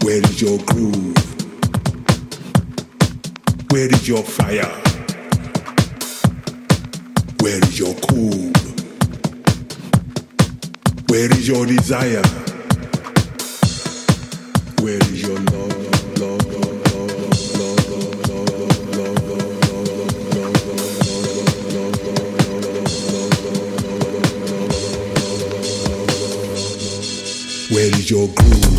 Where is your groove? Where is your fire? Where is your cool? Where is your desire? Where is your love, love, love, love, love, love, love, love, love? Where is your groove?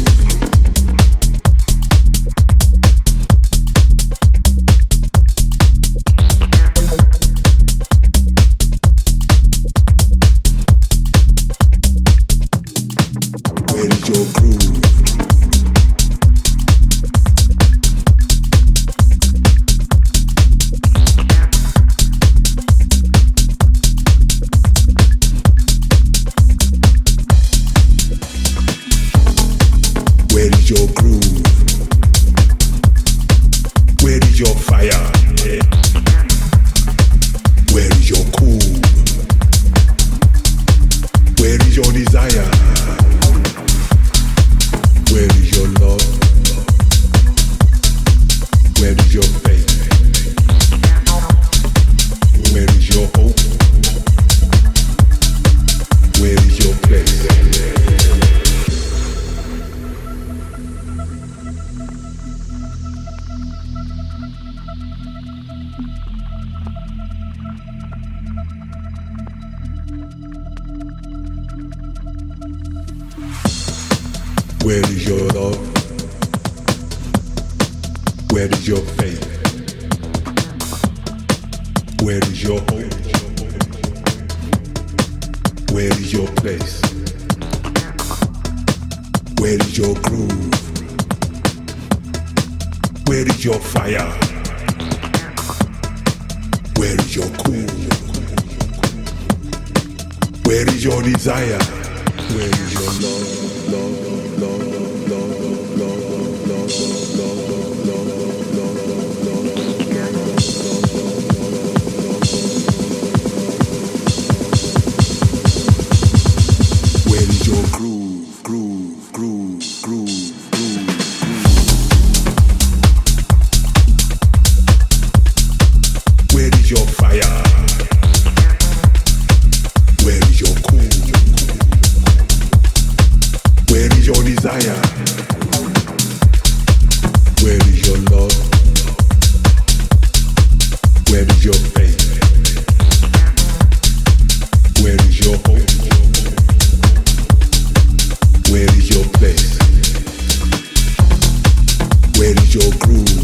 Where is your love? Where is your faith? Where is your hope? Where is your place? Where is your groove? Where is your fire? Where is your cool? Where is your desire? Where is your love, love, love, love, love, love, love, love, where is your groove, groove, groove, groove, groove? Where is your fire? Where is your cool? Where is your desire? Where is your love? Where is your faith? Where is your hope? Where is your place? Where is your groove?